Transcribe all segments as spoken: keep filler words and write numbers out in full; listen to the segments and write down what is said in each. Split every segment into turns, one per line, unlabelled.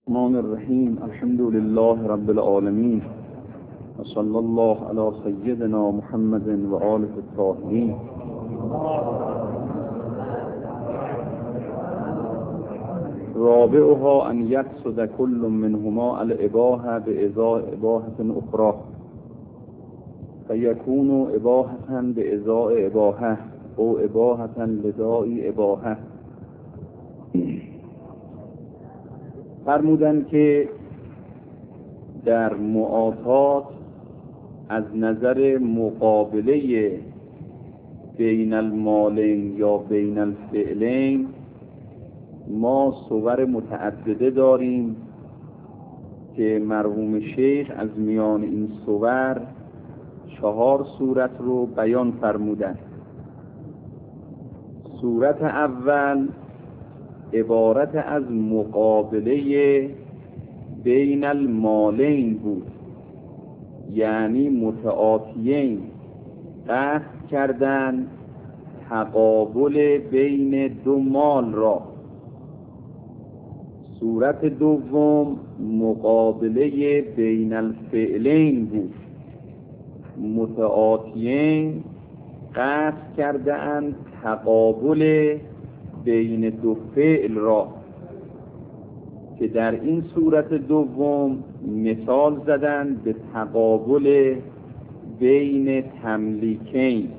الرحمن الرحیم. الحمد لله رب العالمین و صلی الله علی سیدنا محمد و آله الطاهرین. رابعها ان یقصد کل منهما الاباحه بازاء اباحه اخرى فیکون اباحه بازاء اباحه او اباحه لداعی اباحه. فرمودند که در معاطات از نظر مقابله بین المالین یا بین الفعلین ما صور متعدده داریم که مرحوم شیخ از میان این صور چهار صورت رو بیان فرمودند. صورت اول عبارت از مقابله بین المالین بود، یعنی متعاطیین قصد کردن تقابل بین دو مال را. صورت دوم مقابله بین الفعلین بود، متعاطیین قصد کردن تقابل بین دو فعل را که در این صورت دوم مثال زدن به تقابل بین تملیکین.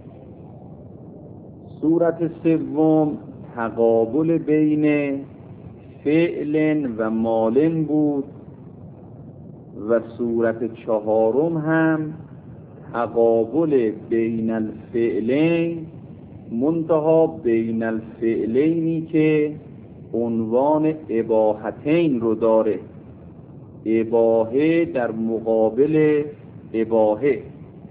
صورت سوم تقابل بین فعل و مال بود و صورت چهارم هم تقابل بین الفعلین منتها بین الفعلینی که عنوان اباحتین رو داره، اباحه در مقابل اباحه.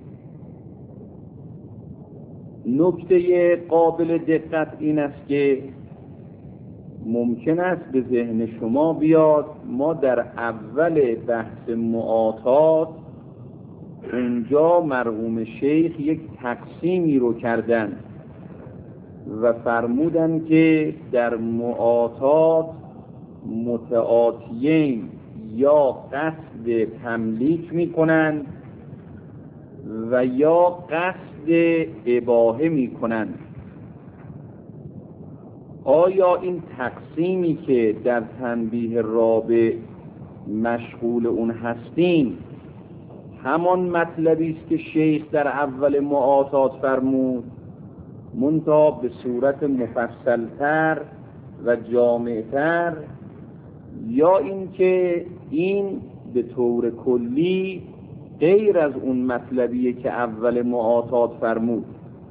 نکته قابل دقت این است که ممکن است به ذهن شما بیاد ما در اول بحث معاطات اونجا مرحوم شیخ یک تقسیمی رو کردن و فرمودن که در معاطات متعاطیین یا قصد تملیک میکنند و یا قصد اباحه میکنند. آیا این تقسیمی که در تنبیه رابع مشغول اون هستیم همان مطلبی است که شیخ در اول معاطات فرمود، منتها به صورت مفصلتر و جامعتر، یا اینکه این به طور کلی غیر از اون مطلبیه که اول معاطات فرمود؟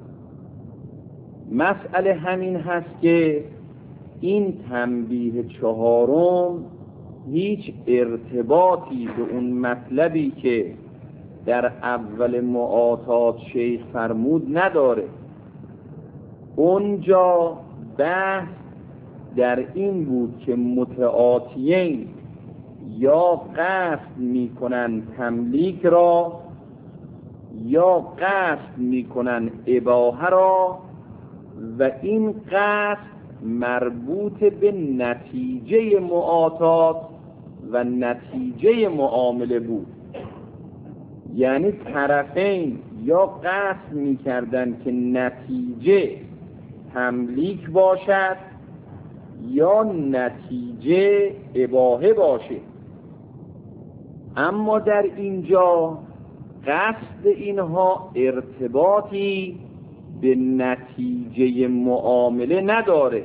مسئله همین هست که این تنبیه چهارم هیچ ارتباطی به اون مطلبی که در اول معاطات شیخ فرمود نداره. اونجا بحث در این بود که متعاطیین یا قصد میکنن تملیک را یا قصد میکنن اباحه را و این قصد مربوط به نتیجه معاطات و نتیجه معامله بود. یعنی طرفین یا قصد میکردن که نتیجه تملیک باشد یا نتیجه اباحه باشه. اما در اینجا قصد اینها ارتباطی به نتیجه معامله نداره.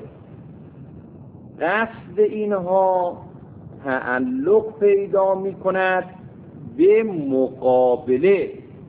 قصد اینها تعلق پیدا میکند به مقابله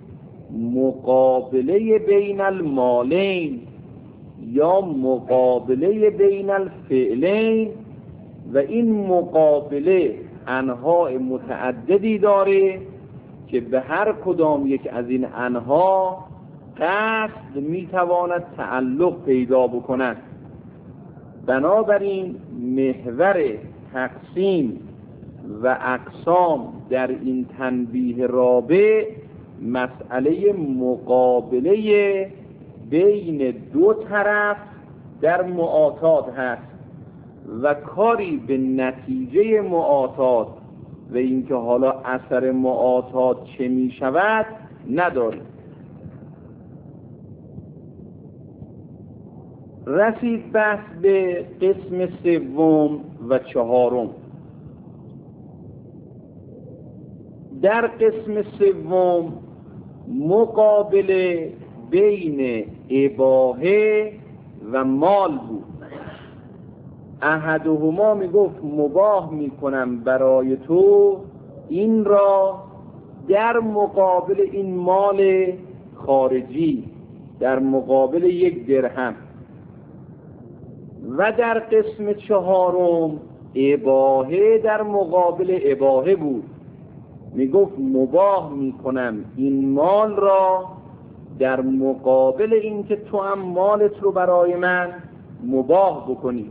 مقابله بین المالین یا مقابله بین الفعلین، و این مقابله انواع متعددی داره که به هر کدام یک از این انواع قصد میتواند تعلق پیدا بکند. بنابراین محور تقسیم و اقسام در این تنبیه رابع مسئله مقابله بین دو طرف در معاطات هست و کاری به نتیجه معاطات و اینکه حالا اثر معاطات چه می شود نداریم. رسید بحث به قسم سوم و چهارم. در قسم سوم مقابله بین اباحه و مال بود. احدهما میگفت مباح میکنم برای تو این را در مقابل این مال خارجی، در مقابل یک درهم. و در قسم چهارم اباحه در مقابل اباحه بود، میگفت مباح میکنم این مال را در مقابل این که تو هم مالت رو برای من مباح بکنی.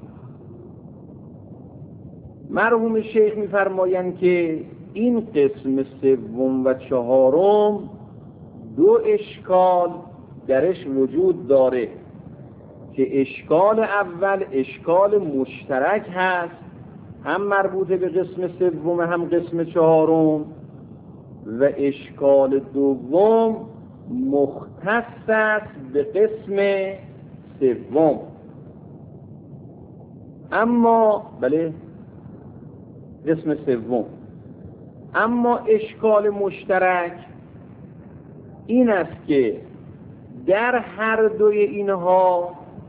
مرحوم شیخ میفرمایند که این قسم سوم و چهارم دو اشکال درش وجود داره که اشکال اول اشکال مشترک هست، هم مربوط به قسم سوم هم قسم چهارم، و اشکال دوم مختص است به قسم سوم. اما بله قسم سوم اما اشکال مشترک این است که در هر دوی اینها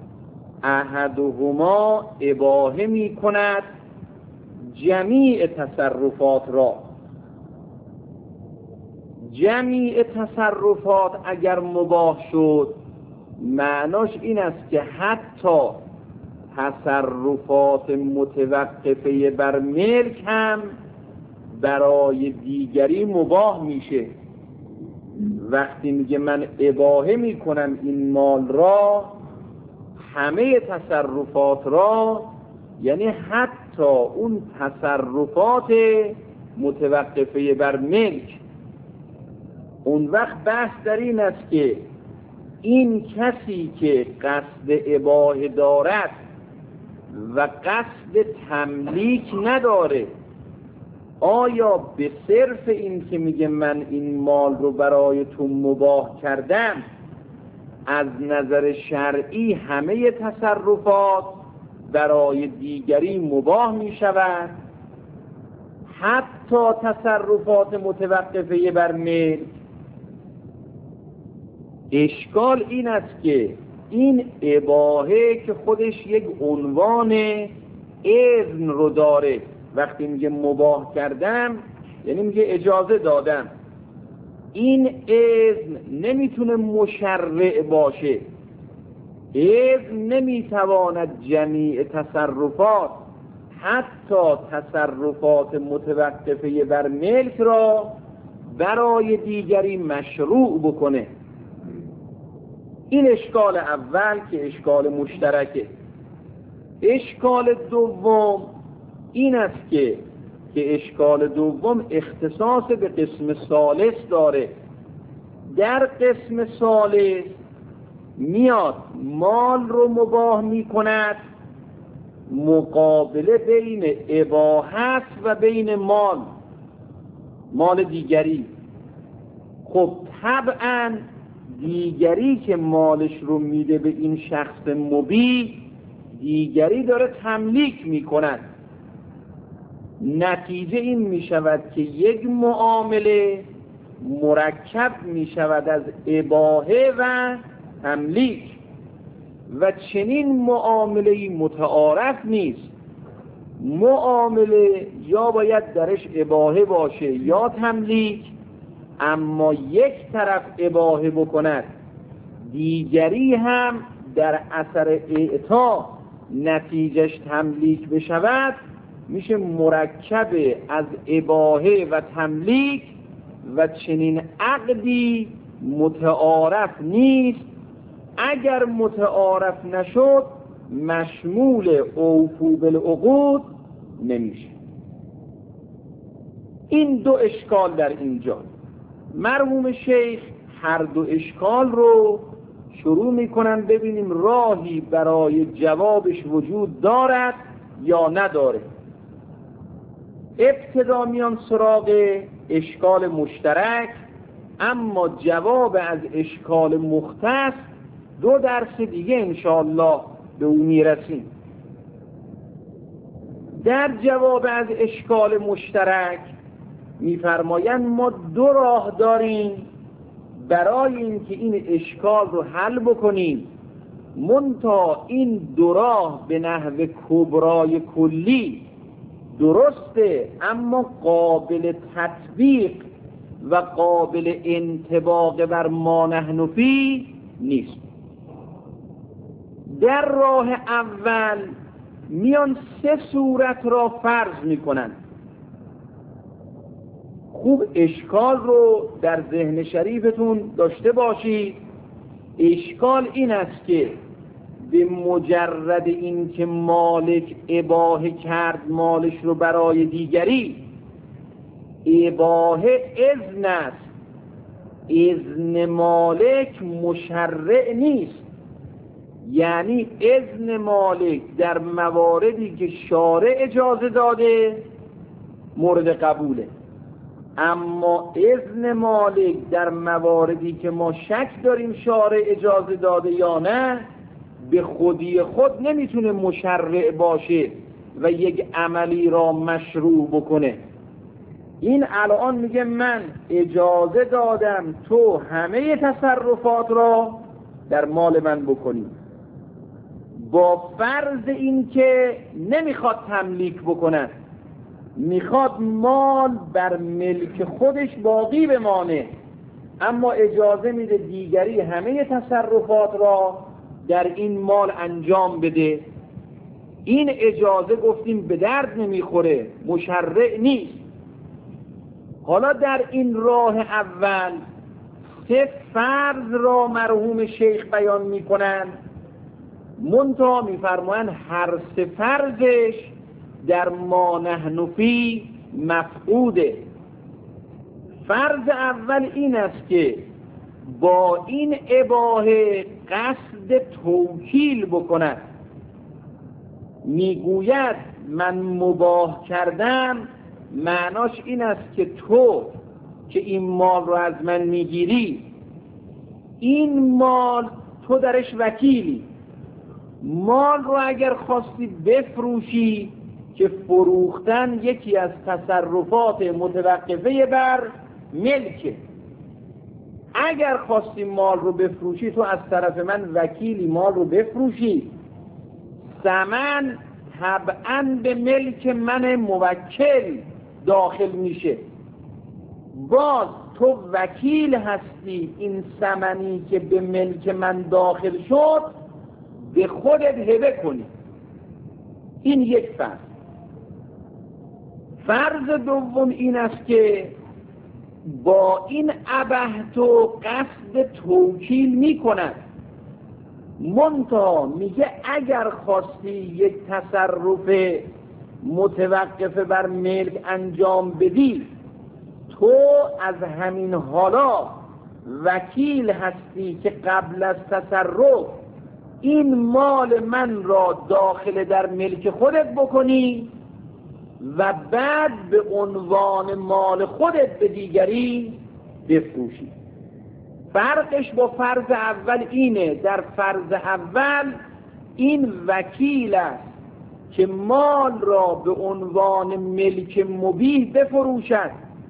احدهما اباحه می کند جمیع تصرفات را. جمیع تصرفات اگر مباح شد معناش این است که حتی تصرفات متوقفه بر ملک هم برای دیگری مباح میشه. وقتی میگه من اباحه میکنم این مال را، همه تصرفات را، یعنی حتی اون تصرفات متوقفه بر ملک. اون وقت بحث در این است که این کسی که قصد اباحه دارد و قصد تملیک نداره، آیا به صرف این که میگه من این مال رو برای تو مباح کردم، از نظر شرعی همه تصرفات برای دیگری مباح میشود، حتی تصرفات متوقفه بر ملک؟ اشکال این است که این اباحه که خودش یک عنوان اذن رو داره، وقتی میگه مباح کردم یعنی میگه اجازه دادم، این اذن نمیتونه مشرع باشه. اذن نمیتواند جمیع تصرفات، حتی تصرفات متوقفه بر ملک را برای دیگری مشروع بکنه. این اشکال اول که اشکال مشترکه. اشکال دوم این است که که اشکال دوم اختصاص به قسم ثالث داره. در قسم ثالث میاد مال رو مباح می کند، مقابله بین اباحت و بین مال مال دیگری. خب طبعا دیگری که مالش رو میده به این شخص مبیح، دیگری داره تملیک می کند. نتیجه این می شود که یک معامله مرکب می شود از اباحه و تملیک، و چنین معامله متعارف نیست. معامله یا باید درش اباحه باشه یا تملیک، اما یک طرف اباحه بکند، دیگری هم در اثر اعطا نتیجهش تملیک بشود، میشه مرکب از اباحه و تملیک، و چنین عقدی متعارف نیست. اگر متعارف نشد مشمول اوفو بالعقود نمیشه. این دو اشکال در اینجا. مرحوم شیخ هر دو اشکال رو شروع میکنن ببینیم راهی برای جوابش وجود دارد یا نداره. ابتدا میان سراغ اشکال مشترک، اما جواب از اشکال مختص دو درس دیگه انشاءالله به اون میرسیم. در جواب از اشکال مشترک میفرمایند ما دو راه داریم برای اینکه این اشکال رو حل بکنیم، منتها این دو راه به نحو کبرای کلی درسته اما قابل تطبیق و قابل انطباق بر ما نحن فی نیست. در راه اول میان سه صورت را فرض میکنن. خوب اشکال رو در ذهن شریفتون داشته باشید. اشکال این است که به مجرد این که مالک اباحه کرد مالش رو برای دیگری، اباحه اذن است، اذن مالک مشرع نیست. یعنی اذن مالک در مواردی که شارع اجازه داده مورد قبوله، اما اذن مالک در مواردی که ما شک داریم شارع اجازه داده یا نه به خودی خود نمیتونه مشرع باشه و یک عملی را مشروع بکنه. این الان میگه من اجازه دادم تو همه تصرفات را در مال من بکنی، با فرض این که نمیخواد تملیک بکنن، میخواد مال بر ملک خودش باقی بمانه، اما اجازه میده دیگری همه تصرفات را در این مال انجام بده. این اجازه گفتیم به درد نمیخوره، مشرع نیست. حالا در این راه اول سه فرض را مرحوم شیخ بیان میکنن، منتها میفرمایند هر سه فرضش در ما نحن فی مفقوده. فرض اول این است که با این اباحه قصد توکیل بکند، میگوید من مباح کردم، معناش این است که تو که این مال رو از من میگیری، این مال تو درش وکیلی، مال رو اگر خواستی بفروشی که فروختن یکی از تصرفات متوقفه بر ملکه، اگر خواستی مال رو بفروشی تو از طرف من وکیلی مال رو بفروشی، ثمن طبعاً به ملک من موکل داخل میشه، باز تو وکیل هستی این ثمنی که به ملک من داخل شد به خودت هبه کنی. این یک فرض. فرض دوم این است که با این ابحت و قصد توکیل می کند، منتها میگه اگر خواستی یک تصرف متوقف بر ملک انجام بدی، تو از همین حالا وکیل هستی که قبل از تصرف این مال من را داخل در ملک خودت بکنی و بعد به عنوان مال خودت به دیگری بفروشی. فرقش با فرض اول اینه، در فرض اول این وکیل است که مال را به عنوان ملک مبیح بفروشد،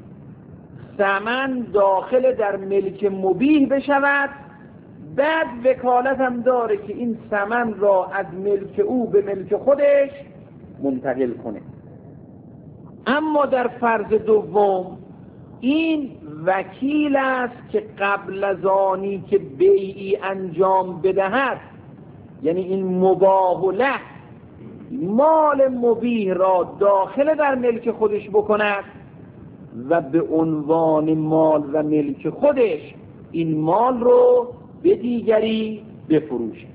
ثمن داخل در ملک مبیح بشود، بعد وکالت هم داره که این ثمن را از ملک او به ملک خودش منتقل کنه. اما در فرض دوم این وکیل است که قبل از آنی که بیعی انجام بدهد، یعنی این مباح له، مال مبیح را داخل در ملک خودش بکند و به عنوان مال و ملک خودش این مال رو به دیگری بفروشه.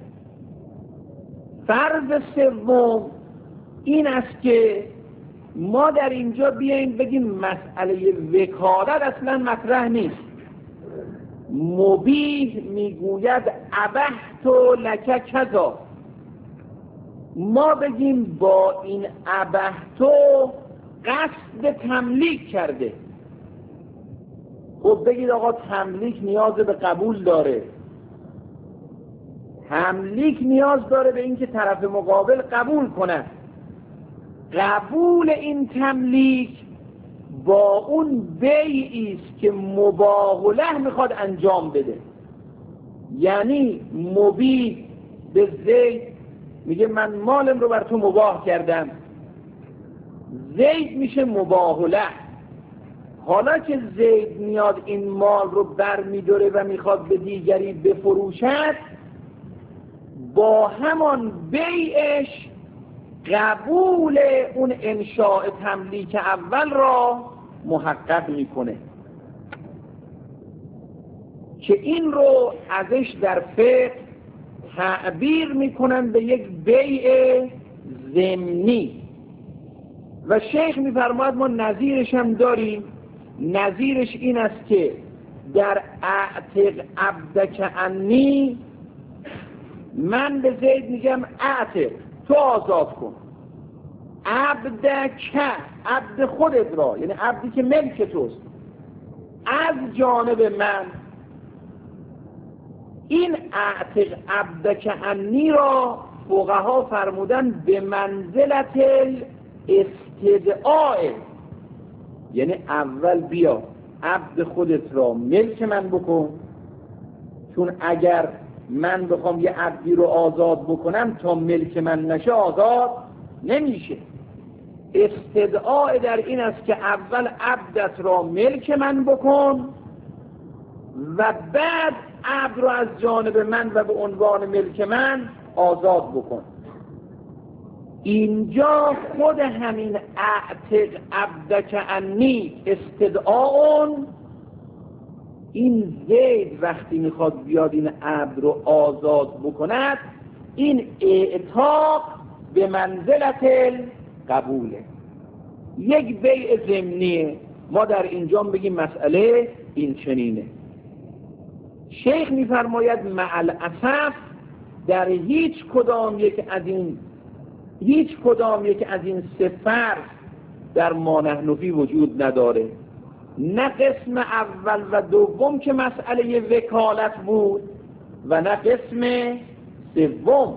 فرض سوم این است که ما در اینجا بیاییم بگیم مسئله وکالت اصلا مطرح نیست. مبیح میگوید ابحت لک کذا، ما بگیم با این ابهتو قصد تملیک کرده. خب بگید آقا تملیک نیاز به قبول داره، تملیک نیاز داره به اینکه طرف مقابل قبول کنه. قبول این تملیک با اون بیعی است که مباح له میخواد انجام بده. یعنی مبیح به زید میگه من مالم رو بر تو مباح کردم، زید میشه مباح له. حالا که زید میاد این مال رو بر میداره و میخواد به دیگری بفروشد، با همان بیعش قبول اون انشاء تملیک اول را محقق میکنه که این رو ازش در فقه تعبیر میکنن به یک بیع ضمنی. و شیخ میفرماید ما نظیرش هم داریم. نظیرش این است که در اعتق عبدک عنی، من به زید میگم اعتق، تو آزاد کن. عبدک، عبد خودت را، یعنی عبدی که ملک توست، از جانب من. این اعتق عبدک عنی را فقها فرمودن به منزلت استدعاء، یعنی اول بیا عبد خودت را ملک من بکن، چون اگر من بخوام یه عبدی رو آزاد بکنم تا ملک من نشه آزاد نمیشه. استدعاء در این است که اول عبدت را ملک من بکن و بعد عبد را از جانب من و به عنوان ملک من آزاد بکن. اینجا خود همین اعتق عبدک عنی استدعاء، این زید وقتی میخواد بیاد این عبد رو آزاد بکند، این اعتاق به منزلت قبوله، یک بیع ضمنیه. ما در اینجا بگیم مسئله این چنینه. شیخ میفرماید مع الاسف در هیچ کدام یک از این هیچ کدام یک از این سه فرض در ما نحنفی وجود نداره. نه قسم اول و دوم که مسئله وکالت بود و نه قسم سوم.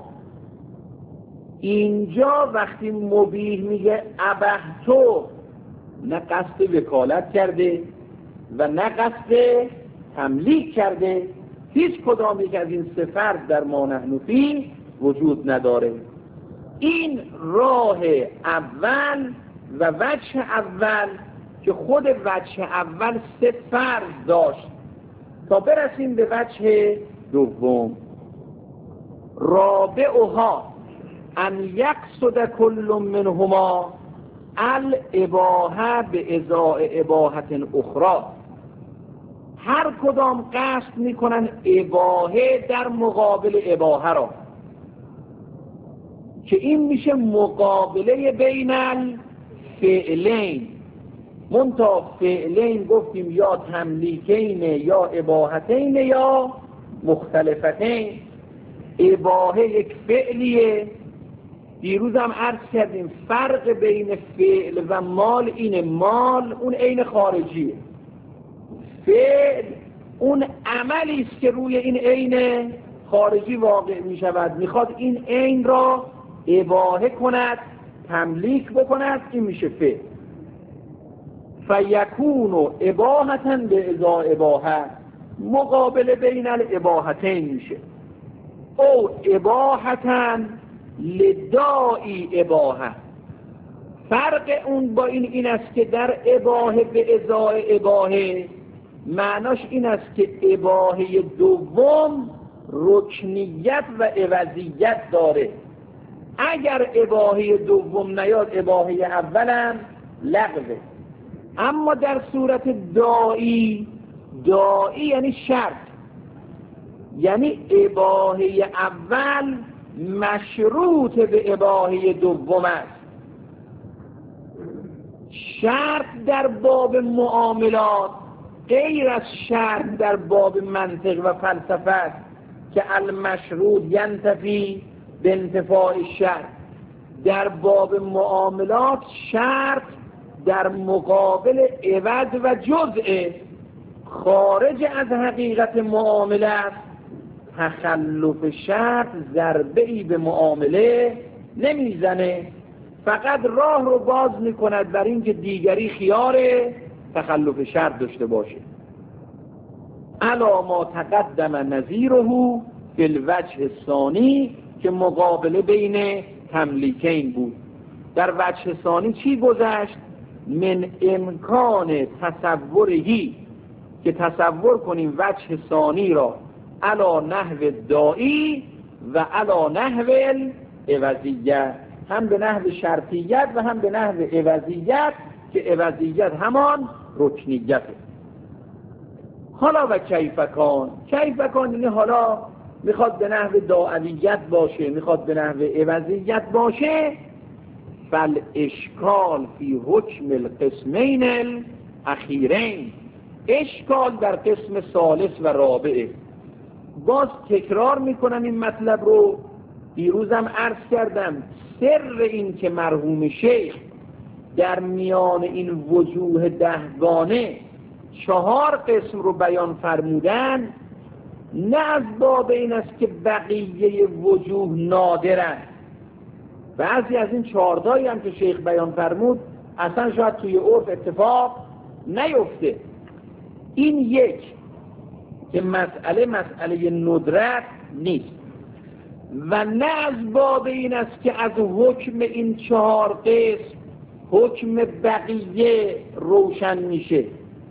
اینجا وقتی مبیح میگه ابهتو، نه قصد وکالت کرده و نه قصد تملیک کرده. هیچ کدام یک از این سه فرض در ما نحنفی وجود نداره. این راه اول و وجه اول که خود وجه اول سه فرض داشت تا برسیم به وجه دوم. رابعها ان یقصد کل منهما الاباحه به ازاء اباحه اخرى. هر کدام قصد میکنن اباحه در مقابل اباحه را، که این میشه مقابله بین الفعلین. منتها فعلین گفتیم یا تملیکین یا اباحتین یا مختلفتین. اباحه یک فعلیه. دیروز هم عرض کردیم فرق بین فعل و مال اینه، مال اون عین خارجیه، فعل اون عملی است که روی این عین خارجی واقع می شود، میخواد این عین را اباحه کند، تملیک بکند، این میشه فعل. فیکون اباحة به ازا اباحه، مقابله بین الاباحتین میشه. او اباحة لدائی اباحه. فرق اون با این این است که در اباحه به ازای اباحه معناش این است که اباحه دوم رکنیت و عوضیت داره. اگر اباحه دوم نیاد اباحه اولم لغوه. اما در صورت دائی، دائی یعنی شرط، یعنی اباحه اول مشروط به اباحه دوم است. شرط در باب معاملات غیر از شرط در باب منطق و فلسفه که المشروط ینتفی به انتفاع شرط. در باب معاملات شرط در مقابل عوض و جزء، خارج از حقیقت معامله است. تخلف شرط ضربه‌ای به معامله نمیزنه، فقط راه رو باز میکند بر اینکه دیگری خیار تخلف شرط داشته باشه. علا ما تقدم نظیره فی الوجه الثانی، که مقابله بین تملیکین بود. در وجه ثانی چی گذشت؟ من امکان تصورهی، که تصور کنیم وجه ثانی را علا نحو دائی و علا نحو عوضیت، هم به نحو شرطیت و هم به نحو عوضیت، که عوضیت همان رکنیت. حالا و کیفکان، کیفکان یعنی حالا میخواد به نحو داعیت باشه، میخواد به نحو عوضیت باشه. فالاشکال فی حکم القسمین الاخیرین، اشکال در قسم ثالث و رابعه. باز تکرار میکنم این مطلب رو، دیروزم عرض کردم. سر این که مرحوم شیخ در میان این وجوه دهگانه چهار قسم رو بیان فرمودن، نه از باب این است که بقیه وجوه نادرن. بعضی از این چهارتایی هم که شیخ بیان فرمود اصلا شاید توی عرف اتفاق نیفته. این یک که مسئله مسئله ندرت نیست، و نه از باب این است که از حکم این چهار قسم حکم بقیه روشن میشه،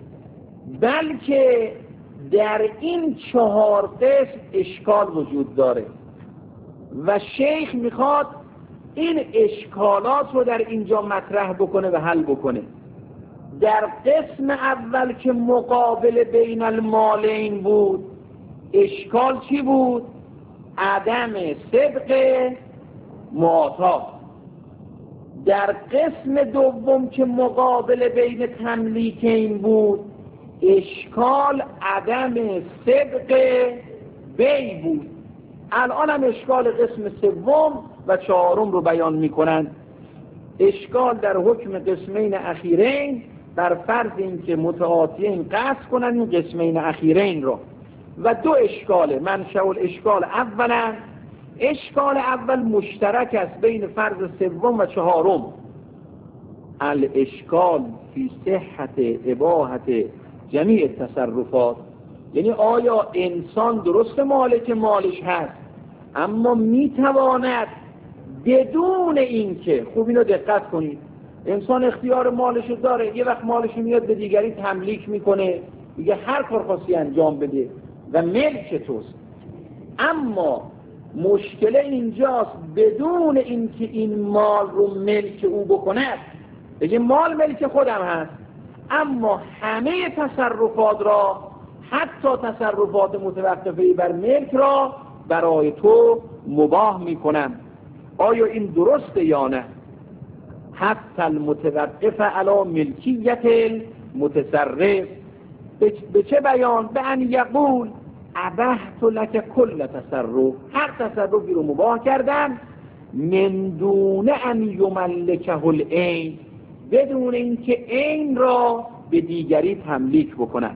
بلکه در این چهار قسم اشکال وجود داره و شیخ میخواد این اشکالات رو در اینجا مطرح بکنه و حل بکنه. در قسم اول که مقابل بین المالین بود، اشکال چی بود؟ عدم صدق معاطات. در قسم دوم که مقابل بین تملیکین بود، اشکال عدم صدق بی بود. الان هم اشکال قسم سوم و چهارم رو بیان میکنن. اشکال در حکم قسمین اخیرین، بر فرض این که متعاطیین قصد کنن این قسمین اخیرین رو. و دو اشکاله. منشأ الاشکال اولا، اشکال اول مشترک است بین فرض سوم و چهارم. الاشکال فی صحت اباحت جمیع تصرفات، یعنی آیا انسان درست مالک مالش هست، اما میتواند بدون اینکه، خوب اینو دقت کنید، انسان اختیار مالش داره، یه وقت مالش میاد به دیگری تملیک میکنه، دیگه هر کار خواستی انجام بده و ملک توست. اما مشکل اینجاست بدون اینکه این مال رو ملک او بکند، بگه مال ملک خودم هست، اما همه تصرفات را، حتی تصرفات متوقفه بر ملک را برای تو مباح میکنم. آیا این درسته یا نه؟ حتی المتوقف علی ملکیت المتصرف. به چه بیان؟ به ان یقول ابحت لک کل تصرف، هر تصرفی رو مباح کردم، من دون ان یملکه العین، بدون اینکه عین را به دیگری تملیک بکنن.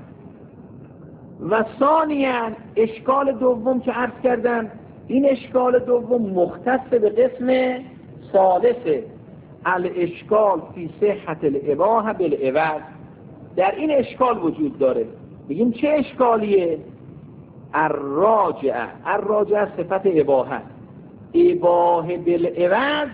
و ثانیاً اشکال دوم که عرض کردم، این اشکال دوم مختص به قسم ثالثه، الاشکال فی صحت الاباحه بالعوض. در این اشکال وجود داره. بگیم چه اشکالیه؟ الراجعه، الراجعه صفت اباحه، اباحه بالعوض،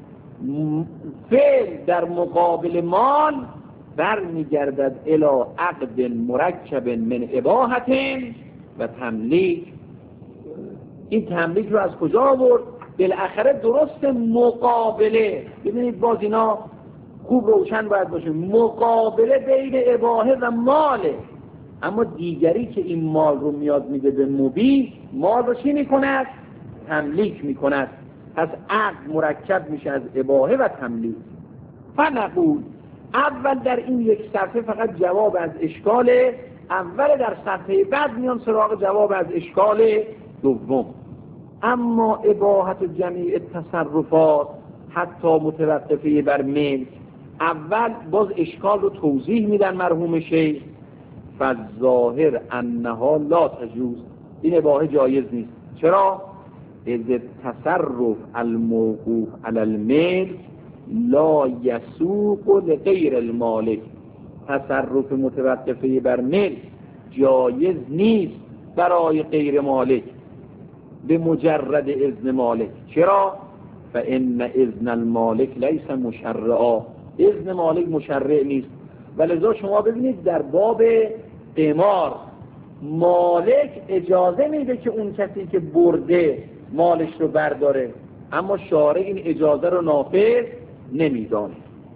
فعل در مقابل مال برمیگردد الی عقد مرکب من اباحت و تملیک. این تملیک رو از کجا آورد؟ بالاخره درست مقابله. ببینید باز اینا خوب روشن باید باشه، مقابله بین اباحه و ماله، اما دیگری که این مال رو میاد میده به مبیح، مال رو چی میکند؟ تملیک میکند. پس عقد مرکب میشه از اباحه و تملیک. فنقول، اول در این یک صفحه فقط جواب از اشکال اول، در صفحه بعد میان سراغ جواب از اشکال دوم. اما اباحت جمیع تصرفات حتی متوقفه بر ملک. اول باز اشکال رو توضیح میدن مرحوم شیخ. فالظاهر انها لا تجوز، این اباحه جایز نیست. چرا؟ اذ التصرف الموقوف علی الملک لا یسوق لغیر المالک. تصرف متوقفه بر ملک جایز نیست برای غیر مالک به مجرد اذن مالک. چرا؟ فان اذن المالک لیس مشرعا، اذن مالک مشرع نیست. ولذا شما ببینید در باب قمار مالک اجازه میده که اون کسی که برده مالش رو برداره، اما شارع این اجازه رو نافذ نمیدانه.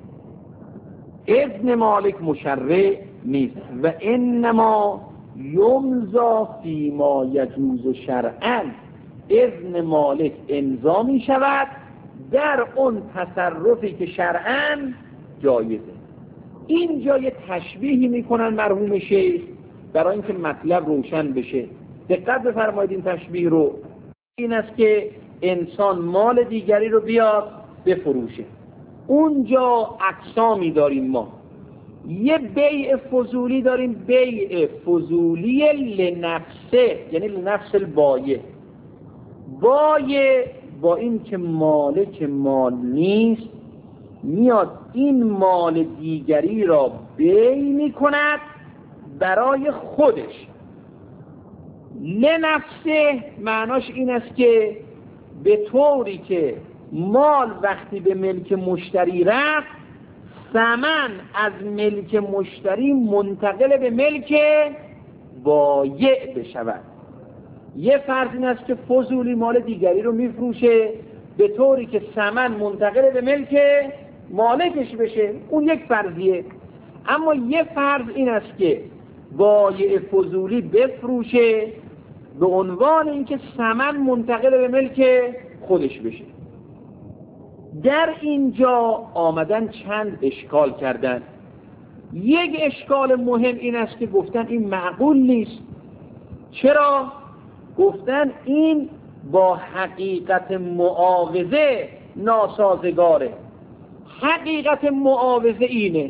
اذن مالک مشرع نیست و انما یمضی فیما یجوز شرعا. اذن مالک امضا می شود در اون تصرفی که شرعا جایزه. اینجا یه تشبیهی میکنن مرحوم شیخ برای اینکه مطلب روشن بشه. دقت بفرمایید این تشبیه رو. این است که انسان مال دیگری رو بیاد بفروشه. اونجا اقسامی داریم ما. یه بیع فضولی داریم، بیع فضولی لنفسه، یعنی لنفس البایع. بایع با این که مالک مال نیست میاد این مال دیگری را بیع می کند برای خودش. لنفسه معناش این است که به طوری که مال وقتی به ملک مشتری رفت، ثمن از ملک مشتری منتقل به ملک بایع بشود. یه فرض این است که فضولی مال دیگری رو میفروشه به طوری که ثمن منتقل به ملک مالکش بشه، اون یک فرضیه. اما یه فرض این است که بایع فضولی بفروشه به عنوان اینکه ثمن منتقل به ملک خودش بشه. در اینجا آمدن چند اشکال کردن. یک اشکال مهم این است که گفتن این معقول نیست. چرا؟ گفتن این با حقیقت معاوضه ناسازگاره. حقیقت معاوضه اینه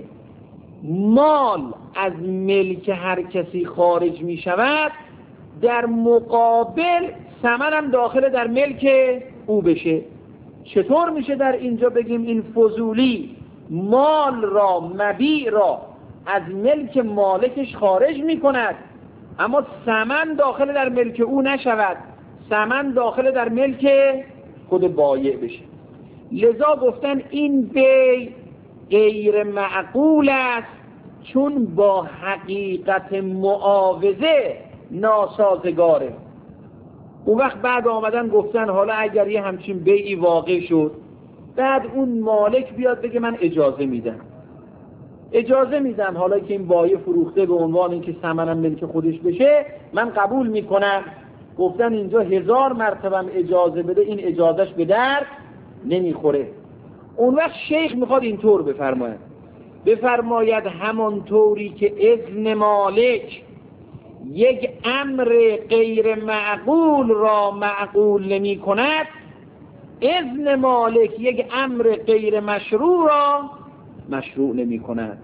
مال از ملک هر کسی خارج می شود، در مقابل ثمن هم داخل در ملک او بشه. چطور میشه در اینجا بگیم این فضولی مال را مبیع را از ملک مالکش خارج می کند اما ثمن داخل در ملک او نشود، ثمن داخل در ملک خود بایع بشه؟ لذا گفتن این بیع غیر معقول است چون با حقیقت معاوضه ناسازگاره. اون وقت بعد آمدن گفتن حالا اگر یه همچین بیعی واقع شد، بعد اون مالک بیاد بگه من اجازه میدم اجازه میدم حالا که این بایع فروخته به عنوان اینکه ثمنم ملک خودش بشه من قبول میکنم. گفتن اینجا هزار مرتبه اجازه بده این اجازهش به درد نمیخوره. اون وقت شیخ میخواد اینطور بفرماید بفرماید همانطوری که اذن مالک یک امر غیر معقول را معقول نمی کند، اذن مالک یک امر غیر مشروع را مشروع نمی کند.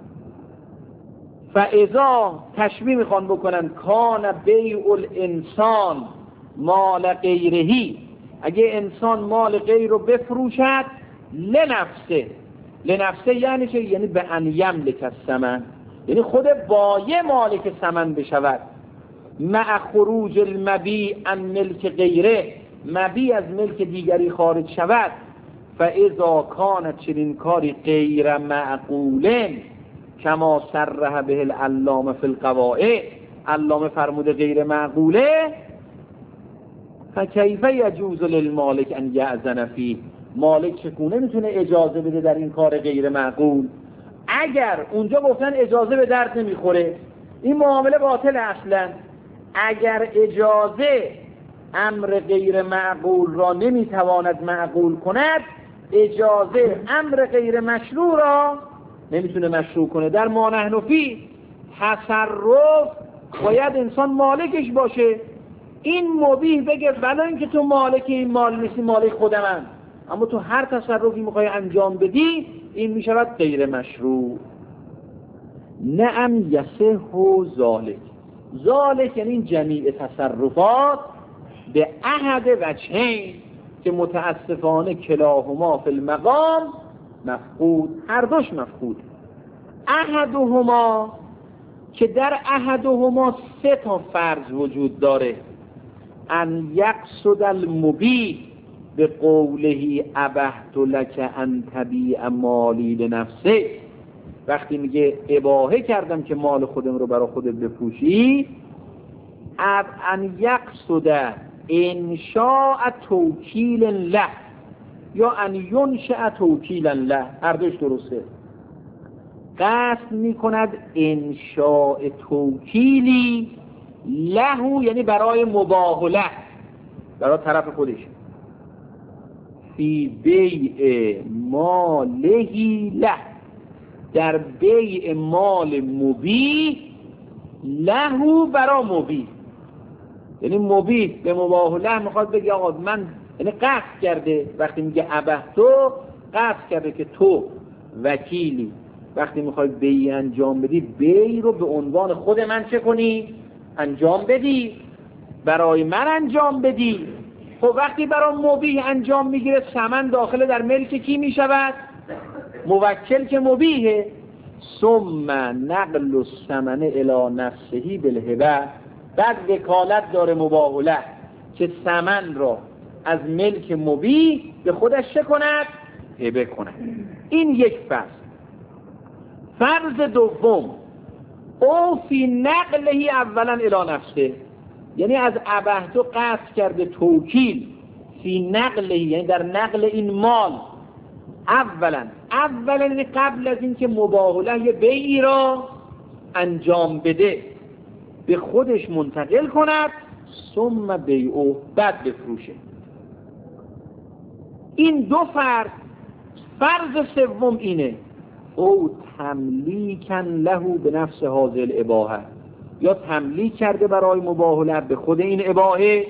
فاذا تشبیه میخوان بکنن کان بیع الانسان مال غیرهی، اگه انسان مال غیر رو بفروشد لنفسه، لنفسه یعنی چه؟ یعنی به ان یملک الثمن، یعنی خود بایع مالک ثمن بشود. مع خروج المبیع عن ملک غیره، مبیع از ملک دیگری خارج شود. فاذا کانت چنین کاری غیر معقول کما صرح به العلامه فی القواعد، علامه فرموده غیر معقوله، فکیف یجوز للمالک ان یأذن فیه، مالک چگونه میتونه اجازه بده در این کار غیر معقول؟ اگر اونجا گفتن اجازه به درد نمیخوره، این معامله باطل اصلا. اگر اجازه امر غیر معقول را نمیتواند معقول کند، اجازه امر غیر مشروع را نمیتونه مشروع کنه. در ما نحن فی تصرف باید انسان مالکش باشه. این مبیح بگه بلا اینکه تو مالک این مال نیستی، مالک خودمم، اما تو هر تصرفی میخوای انجام بدی این میشود غیر مشروع. نعم یصح ذالک، ذالک یعنی این جمیع تصرفات به احد وجهین که متاسفانه کلاهما فی المقام مفقود، هر دوش مفقود. احدهما که در احدهما سه تا فرض وجود داره، ان یقصد المبیح به قوله ابحت لک ان تبیع مالی لنفسه، وقتی میگه اباحه کردم که مال خودم رو برای خودت بفروشی، ان یقصد انشاء توکیل له یا ان ینشأ توکیلا له، هر دوش درسته. قصد میکند انشاء توکیلی له یعنی برای مباح له، برای طرف خودش، فی بیع مالهی له، در بیع مال مبیح له برای مبیح، یعنی مبیح به مباح له میخواد بگه آقا من، یعنی قصد کرده وقتی میگه ابحتو، قصد کرده که تو وکیلی وقتی میخوای بیع انجام بدی بیع رو به عنوان خود من چه کنی؟ انجام بدی، برای من انجام بدی. خب وقتی برای مبیح انجام میگیره ثمن داخل در ملک کی میشود؟ موکل که مبیحه. ثم نقل الثمن الی نفسه بالهبه، بعد وکالت داره مباح له که ثمن را از ملک مبیح به خودش چه کند؟ هبه کند. این یک فرض. فرض دوم، او فی نقله اولا الی نفسه، یعنی از ابحتو قصد کرده توکیل فی نقله، یعنی در نقل این مال، اولا اولا یعنی قبل از این که مباح له یه بیعی را انجام بده به خودش منتقل کند، ثم بیعو، بعد بفروشه. این دو فرض. فرض سوم اینه، او تملیکن له به نفس هذه الاباحه، یا تملیک کرده برای مباح له به خود این اباحه،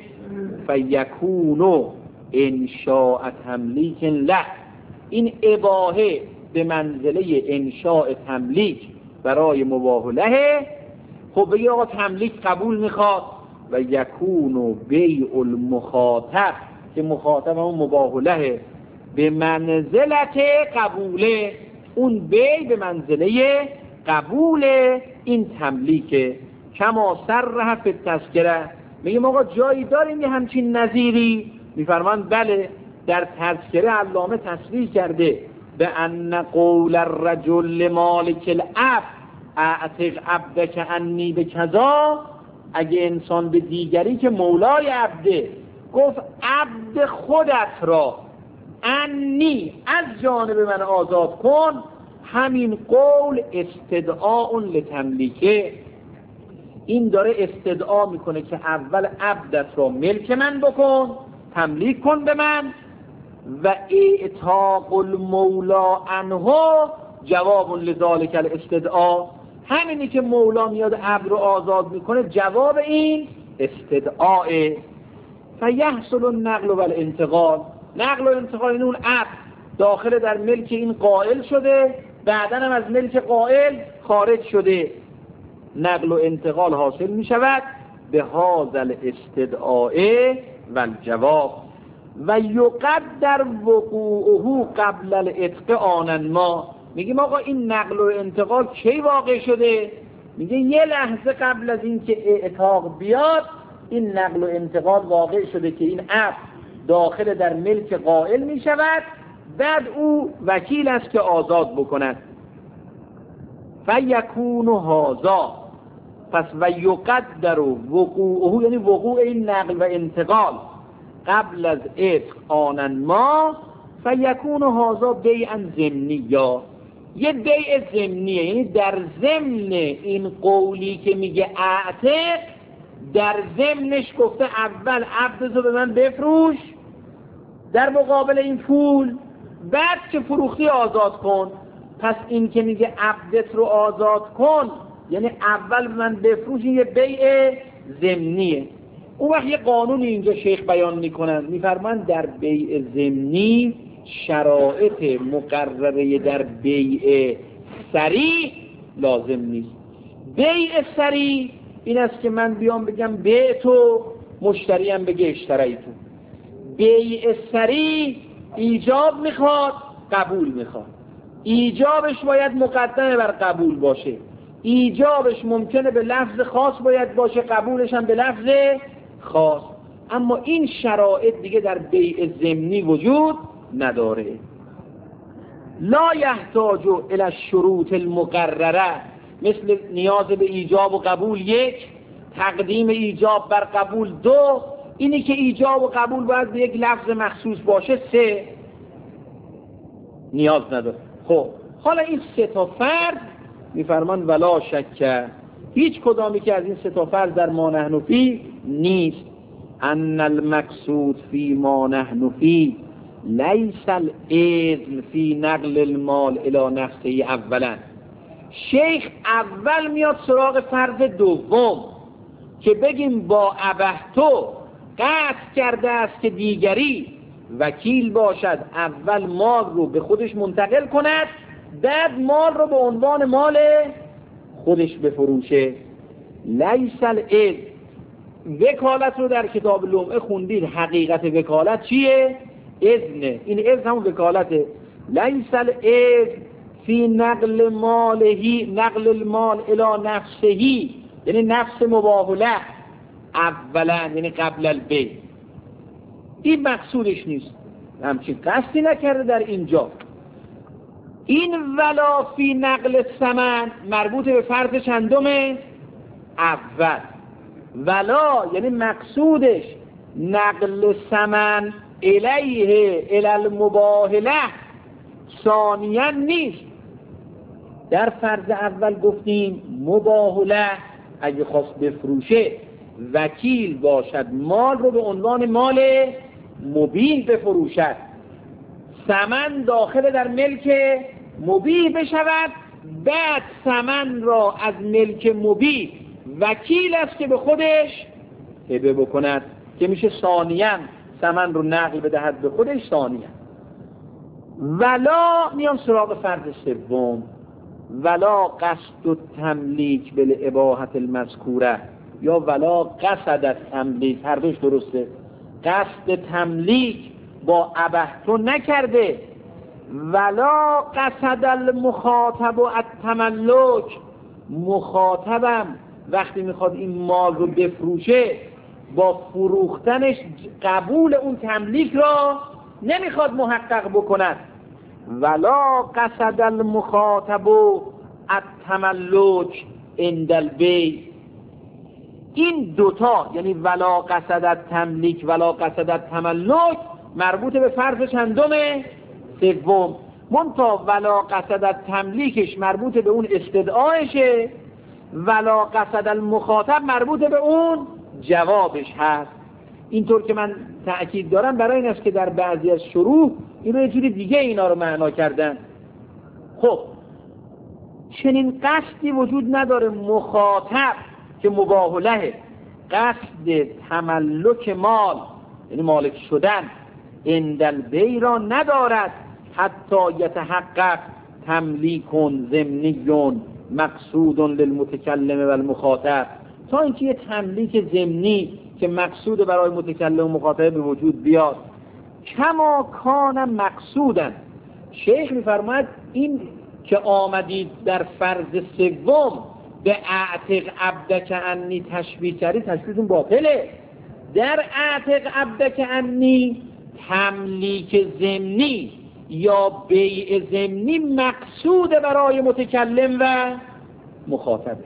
فیکونو انشاء تملیک له، این اباحه به منزله انشاء تملیک برای مباح له. خب بگی آقا تملیک قبول میخواد، و یکونو بیع المخاطب که مخاطب همون مباح له به منزلت قبوله، اون بیع به منزله قبول این تملیکه. کما صرح فی التذکره، میگیم آقا جایی داریم یه همچین نظیری؟ میفرمان بله، در تذکره علامه تصریح کرده به ان قول الرجل لمالک العبد اعتق عبدک انی بکذا، اگه انسان به دیگری که مولای عبده گفت عبد خودت را انی از جانب من آزاد کن، همین قول استدعاء لتملیکه، این داره استدعا میکنه که اول عبدت را ملک من بکن، تملیک کن به من، و اعتاق المولا عنه جواب لذالک الاستدعا، همینی که مولا میاد عبد رو آزاد میکنه جواب این استدعاء. فیحصل النقل و الانتقال، نقل و انتقال این اون عبد داخل در ملک این قائل شده، بعداً هم از ملک قائل خارج شده، نقل و انتقال حاصل می شود به هذا الاستدعاء و الجواب. و یقدر وقوعه قبل الاتق آنن ما، میگیم آقا این نقل و انتقال کی واقع شده؟ میگه یه لحظه قبل از این که اعتاق بیاد این نقل و انتقال واقع شده که این عبد داخل در ملک قائل می شود، بعد او وکیل است که آزاد بکند. فیکون هذا، پس و یقدر وقوعه یعنی وقوع این نقل و انتقال قبل از عتق آنن ما، فیکون هذا بیعا ضمنیا، یه بیع ضمنیه، یعنی در ضمن این قولی که میگه اعتق، در ضمنش گفته اول عبدتو به من بفروش در مقابل این پول، بعد که فروختی آزاد کن. پس این که میگه عبدت رو آزاد کن یعنی اول به من بفروش، این یه بیع ضمنیه. اون وقت یه قانون اینجا شیخ بیان میکنن، میفرمان در بیع ضمنی شرایط مقرره در بیع سریع لازم نیست. بیع سریع این است که من بیام بگم بیع تو، مشتری هم بگه اشتری تو. بیع سریع ایجاب میخواد، قبول میخواد. ایجابش باید مقدمه بر قبول باشه، ایجابش ممکنه به لفظ خاص باید باشه، قبولش هم به لفظ خاص. اما این شرایط دیگه در بیع ضمنی وجود نداره. لا یحتاج الی الشروط المقرره، مثل نیاز به ایجاب و قبول یک، تقدیم ایجاب بر قبول دو، اینی که ایجاب و قبول باید به یک لفظ مخصوص باشه سه، نیاز نداره. خب حالا این سه تا فرض میفرمان ولا شک، هیچ کدامی که از این سه تا فرض در ما نحن فی نیست. ان المقصود فی ما نحن فی لیس الاذن فی نقل المال الی نفسه اولا. شیخ اول میاد سراغ فرض دوم که بگیم با ابهتو قطع کرده است که دیگری وکیل باشد، اول مال رو به خودش منتقل کند، بعد مال رو به عنوان مال خودش بفروشه. لیس الاذن، وکالت رو در کتاب لمعه خوندید، حقیقت وکالت چیه؟ اذنه. این اذن همون وکالته. لیس الاذن فی نقل مالهی، نقل المال الی نفسهی، یعنی نفس مباهله اولا، یعنی قبل البیع. این مقصودش نیست، همچین قصدی نکرده در اینجا. این ولا فی نقل ثمن مربوط به فرض چندمه؟ اول. ولا یعنی مقصودش نقل ثمن الیه الی المباهله ثانیا نیست. در فرض اول گفتیم مباهله اگه خواست بفروشه وکیل باشد، مال رو به عنوان مال مبیع بفروشد، ثمن داخل در ملک مبیع بشود، بعد ثمن را از ملک مبیع وکیل است که به خودش هبه بکند، که میشه ثانیاً ثمن رو نقل بدهد به خودش ثانیاً. ولا میان سراغ فرض سوم، ولا قصد التملیک بالاباحة المذکوره، یا ولا قصد التملیک، هر دوش درسته. قصد تملیک با ابهتو نکرده. ولا قصد المخاطب التملک، مخاطبم وقتی میخواد این مال رو بفروشه با فروختنش قبول اون تملیک را نمیخواد محقق بکند. ولا قصد المخاطب التملک عند البیع. این دوتا یعنی ولا قصد التملیک ولا قصد التملک مربوط به فرض چندمه؟ سوم. منتها ولا قصد التملیکش مربوط به اون استدعایشه، ولا قصد المخاطب مربوط به اون جوابش هست. اینطور که من تأکید دارم برای این است که در بعضی از شروح این رو یه جوری دیگه اینا رو معنا کردن. خب چنین قصدی وجود نداره. مخاطب که مباهله، قصد تملک مال یعنی مالک شدن عند البیع را ندارد، حتی یتحقق تملیک ضمنی مقصود للمتکلم و المخاطب، تا اینکه یه تملیک ضمنی که مقصود برای متکلم و مخاطب به وجود بیاد. کما کان مقصودن. شیخ میفرماید این که آمدید در فرض سوم به اعتق عبدک عنی تشبیه کردید، تشبیهتون باطله. در اعتق عبدک عنی تملیک ضمنی یا بیع ضمنی مقصود برای متکلم و مخاطبه،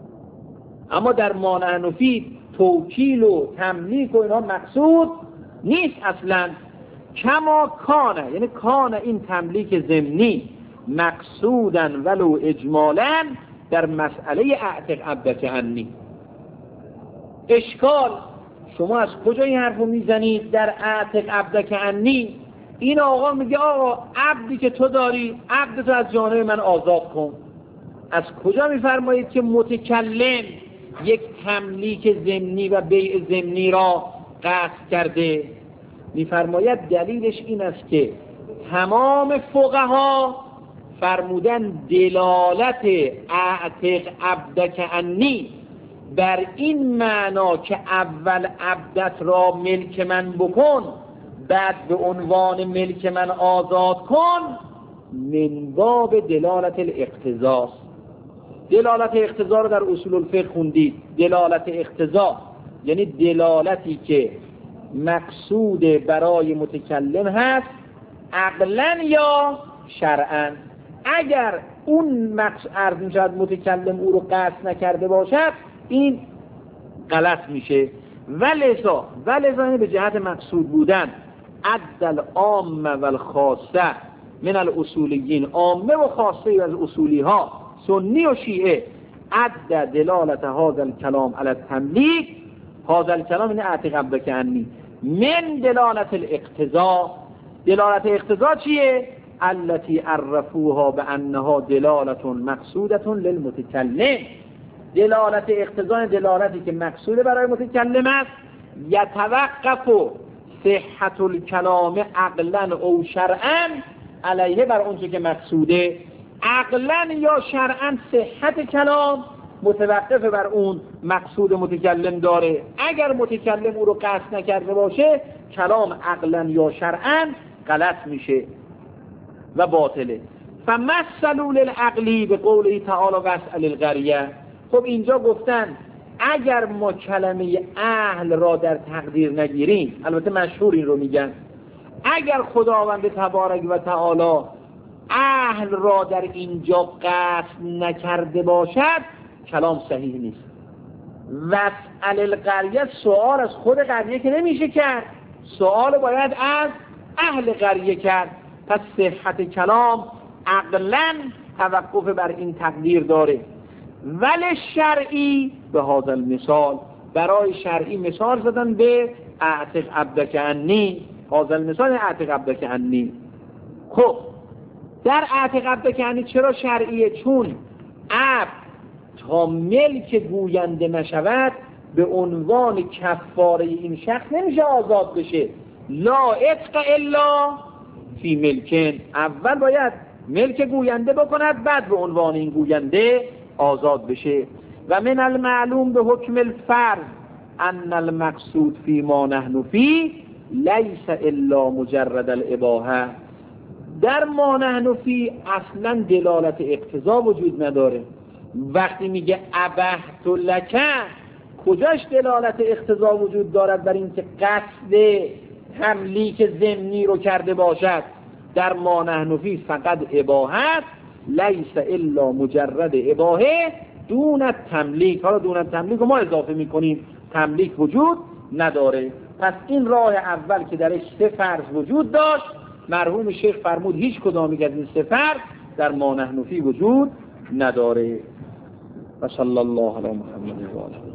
اما در ما نحن فی توکیل و تملیک و اینا مقصود نیست اصلا. کما کانه یعنی کانه این تملیک ضمنی مقصودن ولو اجمالا در مسئله اعتق عبدک عنی. اشکال شما از کجا این حرفو میزنید؟ در اعتق عبدک عنی این آقا میگه آقا عبدی که تو داری عبد تو از جانب من آزاد کن. از کجا میفرمایید که متکلم یک تملیک ضمنی و بیع ضمنی را قصد کرده؟ میفرماید دلیلش این است که تمام فقها فرمودن دلالت اعتق عبدک عنی بر این معنا که اول عبدت را ملک من بکن بعد به عنوان ملک من آزاد کن من باب دلالت الاقتضا. دلالت اقتضا رو در اصول الفقه خوندید. دلالت اقتضا یعنی دلالتی که مقصود برای متکلم هست عقلا یا شرعا. اگر اون مقصود عرض میشود متکلم او رو قصد نکرده باشد این غلط میشه. ولذا ولذا یعنی به جهت مقصود بودن عدل عامه و الخاصه من الاصولیین، عامه و خاصه از اصولی ها سنی و شیعه، عد دلالت هذا الکلام علی التملیک، هذا الکلام این اعتق عبدک عنی من دلالت الاقتضا. دلالت اقتضا چیه؟ التي عرفوها بانها دلالت مقصودة للمتکلم. دلالت اقتضا دلالتی که مقصود برای متکلم است. یتوقف صحت الکلام عقلا او شرعا علیه بر اونچه که مقصوده. عقلا یا شرعا صحت کلام متوقف بر اون مقصود متکلم داره. اگر متکلم او رو قصد نکرده باشه کلام عقلا یا شرعا غلط میشه و باطله. فمثلوا للعقلی به قوله تعالی واسأل القریه. خب اینجا گفتن اگر ما کلمه اهل را در تقدیر نگیریم، البته مشهور این رو میگن، اگر خداوند تبارک و تعالی اهل را در اینجا قصد نکرده باشد کلام صحیح نیست. واسأل القریه سوال از خود قریه که نمیشه کرد، سوال باید از اهل قریه کرد. پس صحت کلام عقلا توقف بر این تقدیر داره. ولی شرعی به هذا المثال، برای شرعی مثال زدن به اعتق عبدک عنی. هذا المثال اعتق عبدک عنی. خب در اعتق عبدک عنی چرا شرعیه؟ چون عبد تا ملک گوینده نشود به عنوان کفاره این شخص نمیشه آزاد بشه. لا عتق الا فی ملکن، اول باید ملک گوینده بکند بعد به عنوان این گوینده آزاد بشه. و من المعلوم به حکم الفرض ان المقصود فی ما نحن فی لیس الا مجرد الاباحه. در ما نحن فی اصلا دلالت اقتضا وجود نداره. وقتی میگه ابحت لک کجاش دلالت اقتضا وجود دارد بر اینکه قصد تملیک ضمنی رو کرده باشد؟ در ما نحن فی فقط اباحت، لیس الا مجرد اباحه دون تملیک. حالا دون تملیک رو ما اضافه میکنیم، تملیک وجود نداره. پس این راه اول که درش سه فرض وجود داشت، مرحوم شیخ فرمود هیچ کدامی از این سه فرض در ما نحن فی وجود نداره. و صلی الله علی محمد و آله.